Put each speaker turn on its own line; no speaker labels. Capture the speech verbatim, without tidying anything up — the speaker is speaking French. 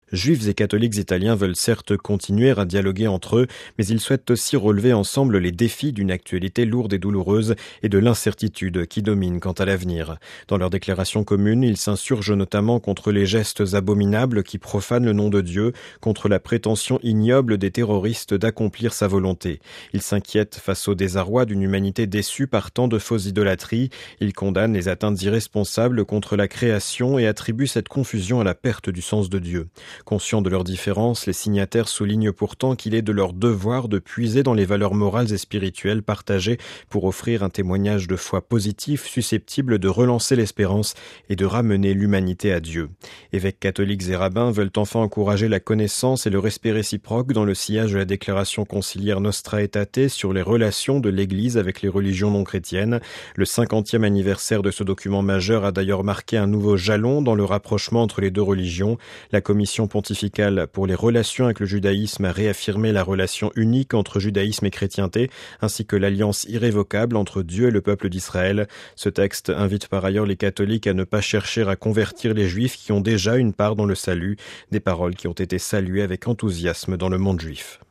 Juifs et catholiques italiens veulent certes continuer à dialoguer entre eux, mais ils souhaitent aussi relever ensemble les défis d'une actualité lourde et douloureuse et de l'incertitude qui domine quant à l'avenir. Dans leur déclaration commune, ils s'insurgent notamment contre les gestes abominables qui profanent le nom de Dieu, contre la prétention ignoble des terroristes d'accomplir sa volonté. Ils s'inquiètent face au désarroi d'une humanité déçue par tant de fausses idolâtries. Ils condamnent les atteintes irresponsables contre la création et attribuent cette confusion à la perte du sens de Dieu. Conscients de leurs différences, les signataires soulignent pourtant qu'il est de leur devoir de puiser dans les valeurs morales et spirituelles partagées pour offrir un témoignage de foi positif susceptible de relancer l'espérance et de ramener l'humanité à Dieu. Évêques catholiques et rabbins veulent enfin encourager la connaissance et le respect réciproque dans le sillage de la déclaration conciliaire Nostra Aetate sur les relations de l'Église avec les religions non chrétiennes. Le cinquantième anniversaire de ce document majeur a d'ailleurs marqué un nouveau jalon dans le rapprochement entre les deux religions. La commission pontificale pour les relations avec le judaïsme a réaffirmé la relation unique entre judaïsme et chrétienté, ainsi que l'alliance irrévocable entre Dieu et le peuple d'Israël. Ce texte invite par ailleurs les catholiques à ne pas chercher à convertir les juifs qui ont déjà une part dans le salut, des paroles qui ont été saluées avec enthousiasme dans le monde juif.